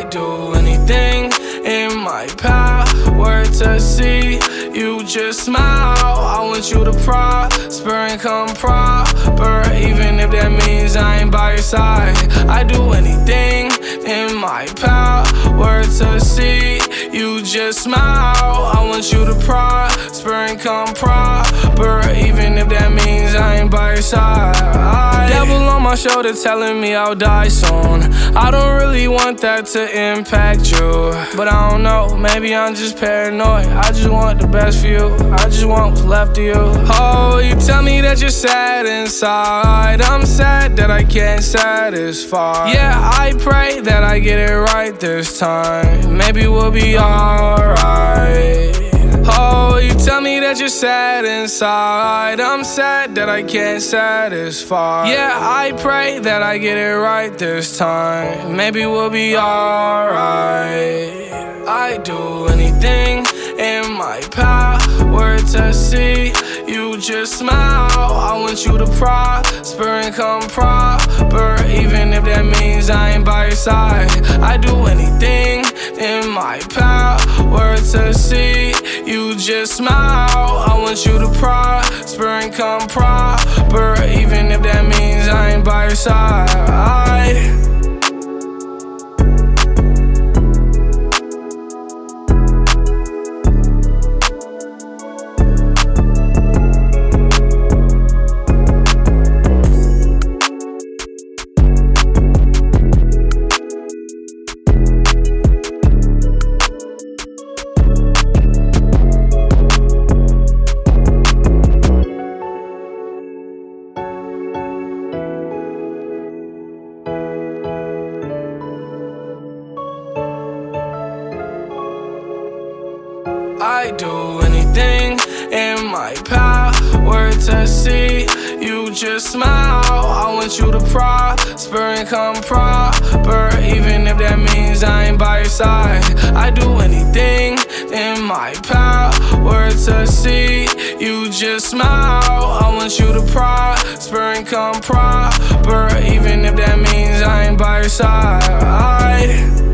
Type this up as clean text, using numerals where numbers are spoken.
I'd do anything in my power to see you just smile. I want you to prosper and come proper, even if that means I ain't by your side. I'd do anything in my power to see you just smile. I want you to prosper and come proper, even if that means I ain't by your side. Devil on my shoulder telling me I'll die soon. I don't really want that to impact you, but I don't know, maybe I'm just paranoid. I just want the best for you, I just want what's left of you. Oh, you tell me that you're sad inside. I'm sad that I can't satisfy. Yeah, I pray that I get it right this time. Maybe we'll be alright. Oh, you tell me that you're sad inside. I'm sad that I can't satisfy. Yeah, I pray that I get it right this time. Maybe we'll be alright. I'd do anything in my power to see you just smile. I want you to prosper and come proper, even if that means I ain't by your side. I'd do anything in my power to see you just smile. I want you to prosper and come proper, even if that means I ain't by your side. I'd do anything in my power to see you just smile. I want you to prosper and come proper, even if that means I ain't by your side. I'd do anything in my power to see you just smile. I want you to prosper and come proper, even if that means I ain't by your side.